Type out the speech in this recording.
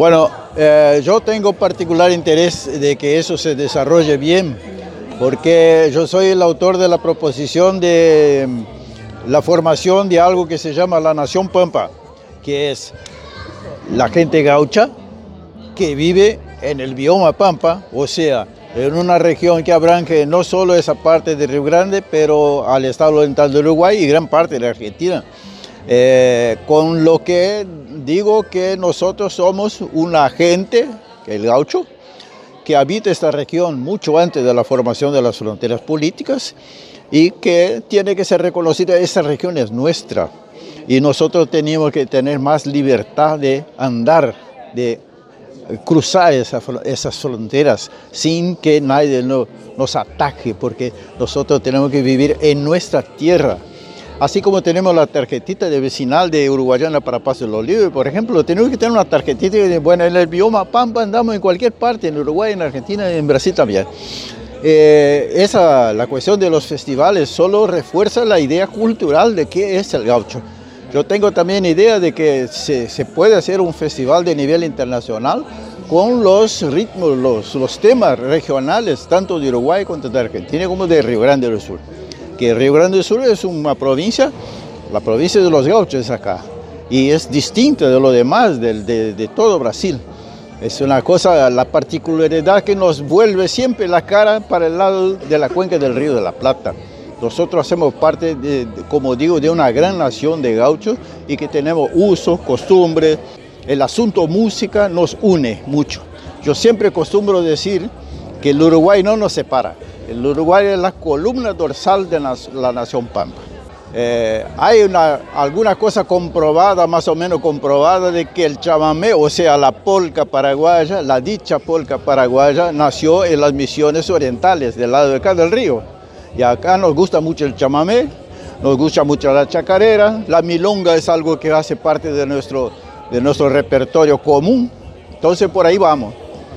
Bueno, yo tengo particular interés de que eso se desarrolle bien, porque yo soy el autor de la proposición de la formación de algo que se llama la Nación Pampa, que es la gente gaucha que vive en el bioma Pampa, o sea, en una región que abrange no solo esa parte de Río Grande, pero al estado oriental de Uruguay y gran parte de la Argentina. Con lo que digo que nosotros somos una gente, el gaucho, que habita esta región mucho antes de la formación de las fronteras políticas y que tiene que ser reconocida, esta región es nuestra y nosotros tenemos que tener más libertad de andar, de cruzar esas fronteras sin que nadie nos ataque, porque nosotros tenemos que vivir en nuestra tierra. Así como tenemos la tarjetita de vecinal de Uruguayana para Paso de los Libres, por ejemplo, tenemos que tener una tarjetita de, bueno, en el bioma Pampa andamos en cualquier parte, en Uruguay, en Argentina y en Brasil también. La cuestión de los festivales solo refuerza la idea cultural de qué es el gaucho. Yo tengo también idea de que se puede hacer un festival de nivel internacional con los ritmos, los temas regionales, tanto de Uruguay como de Argentina como de Río Grande do Sul. Que Río Grande do Sul es una provincia, la provincia de los gauchos acá, y es distinta de lo demás, de todo Brasil. Es una cosa, la particularidad que nos vuelve siempre la cara para el lado de la cuenca del Río de la Plata. Nosotros hacemos parte, como digo, de una gran nación de gauchos y que tenemos usos, costumbres. El asunto música nos une mucho. Yo siempre acostumbro decir que el Uruguay no nos separa. El Uruguay es la columna dorsal de la nación Pampa. Hay alguna cosa comprobada, más o menos comprobada, de que el chamamé, o sea, la polca paraguaya, la dicha polca paraguaya, nació en las misiones orientales, del lado de acá del río. Y acá nos gusta mucho el chamamé, nos gusta mucho la chacarera, la milonga es algo que hace parte de nuestro repertorio común. Entonces por ahí vamos.